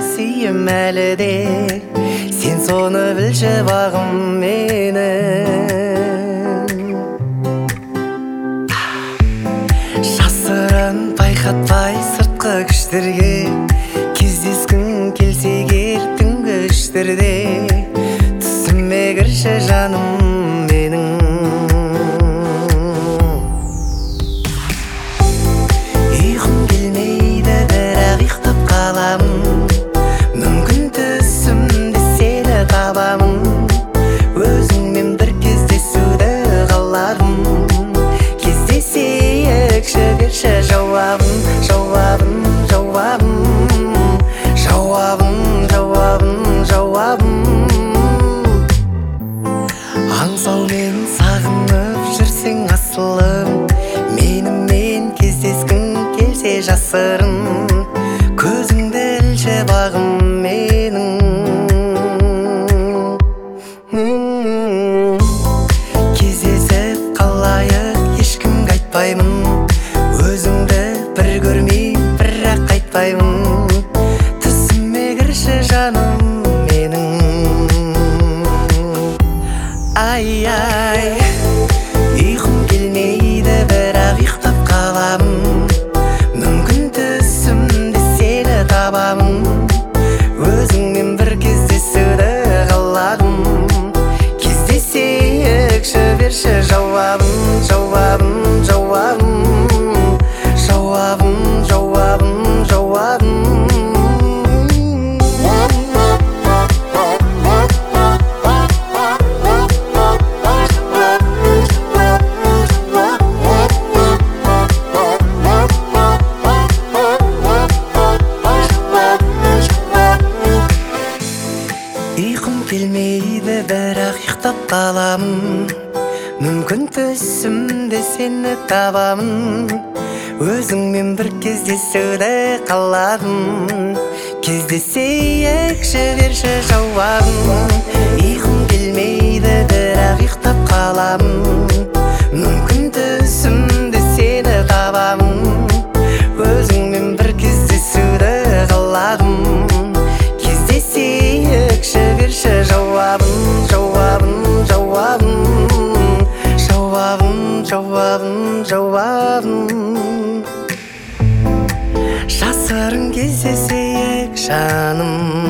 сүйем әлі де, сен соны білші бағым менің. Жасырын байқатпай сыртқы күштерге, кездескің келсе кел түнгі үштерде, түсіме кірші жаным менің. Ұйқым келмейді, бірақ ұйықтап қаламын. Мүмкін түсімде сені табамын. Өзіңмен бір кездесуді қаладым. Кездесейікші, берші жауабын, жауабын, жауабын, жауабын, жауабын, жауабын. Аңсаумен сағынып жүрсең асылым, менімен кездескің келсе жасырын, көзіңді ілші бағым менің. Кездесіп қалайық, ешкімге айтпаймын, өзіңді бір көрмей бірақ қайтпаймын. Түсіме кірші жаным менің. Ай-ай, ұйқым келмейді, бірақ ұйықтап қаламын. Мүмкін түсімде сені табамын. Өзіңмен бір кездесуді қаладым. Кездесейікші, берші жауабын, жауабын, жауабын, жауабын, жауабын, жауабын. Ұйқым келмейді, бірақ ұйықтап қаламын. Мүмкін түсімде сені табамын. Өзіңмен бір кездесуді қаладым. Кездесейікші, берші жауабын. Ұйқым келмейді, бірақ ұйықтап қаламын. Мүмкін түсімде сені табамын. Өзіңмен бір кездесуді қаладым. Кездесейікші, берші жауабын, жауабын, жауабын, жауабын, жауабын, жауабын. Жасырын кездесейік жаным.